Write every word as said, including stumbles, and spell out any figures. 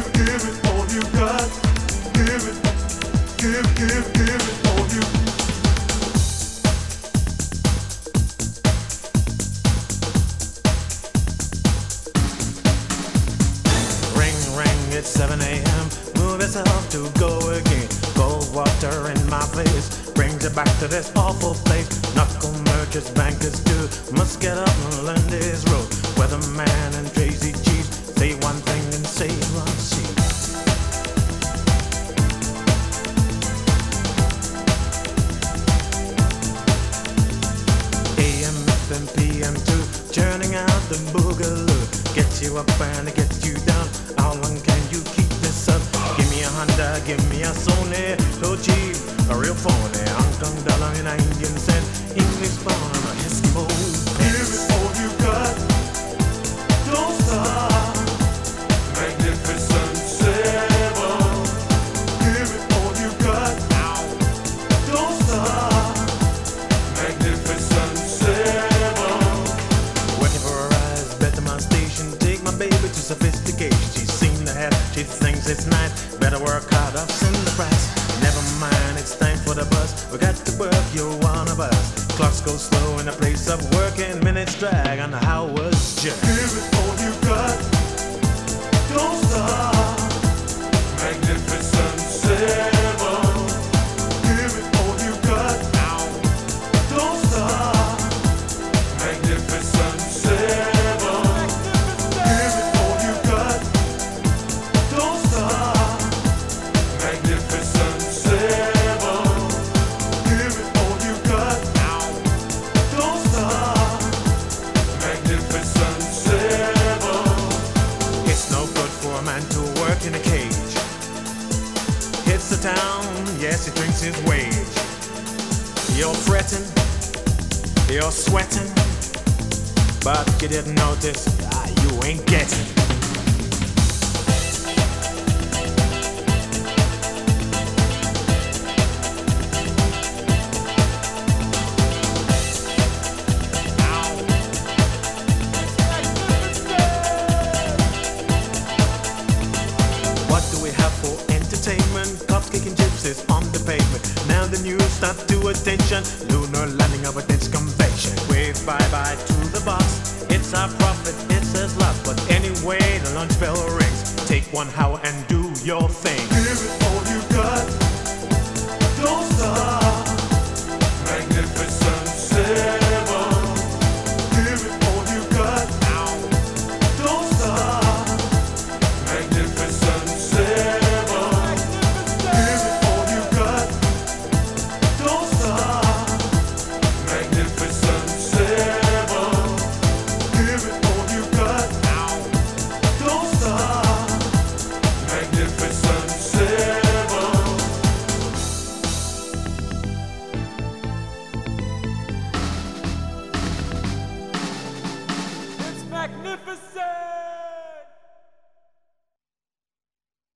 Give, give it all you got. Give it, give, give, give it all you. Ring, ring, it's seven a.m. Move yourself to go again. Cold water in my face brings it back to this awful place. Knuckle merchants, bankers too must get up and learn this road. Weatherman and Tracy Chiefs say one thing and say one sheep. A M, F M, P M too, churning out the boogaloo. Get you up and get you down. How long can you keep this up? Give me a Honda, give me a Sony, so cheap, a real phony. Hong Kong dollar and Indian cent, English pound and a Eskimo pen. Give it all you got. Don't stop. Magnificent Seven. Give it all you got. Don't stop. Magnificent Seven. Working for her eyes, bet to my station. Take my baby to sophistication. She's seen the hat, she thinks it's nice. Better work hard, I've seen the price. Never mind, it's time for the bus. We got to work, you're one of us. Clocks go slow in the place of working. Minutes drag on the hours jerk. Give it all you got. Don't stop. Magnificent Seven. Give it all you got. Don't stop. Magnificent Seven. Give it all you got. Don't stop. Magnificent Seven. Give it all you got. Don't stop. Magnificent Seven. It's no good for a man to work in a cage. Hits the town, yes, he drinks his wage. You're fretting, you're sweating, but you didn't notice, ah, you ain't getting. What do we have for entertainment? Cops kicking gypsies on the pavement. Now the news stop to attention. Lunar landing of a disc convention. Wave bye-bye to the boss. It's our profit, it's his luck. But anyway, the lunch bell rings. Take one hour and do your thing. Give it all